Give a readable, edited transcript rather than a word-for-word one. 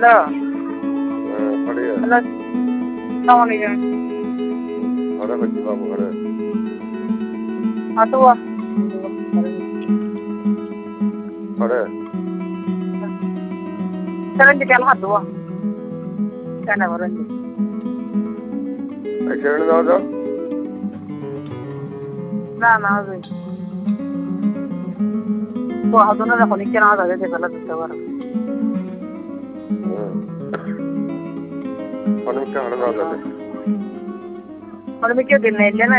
hello बढ़िया hello সালাম আলাইকুম घरे बच्ची बाबू घरे আতুয়া घरे Sarandi kan haduwa kana warandi ऐसे नहीं जाओ जाओ na zai to haduna da khoni kana da de kala tawar और क्या हर जाओ जाते और मैं क्यों दिन नहीं लेना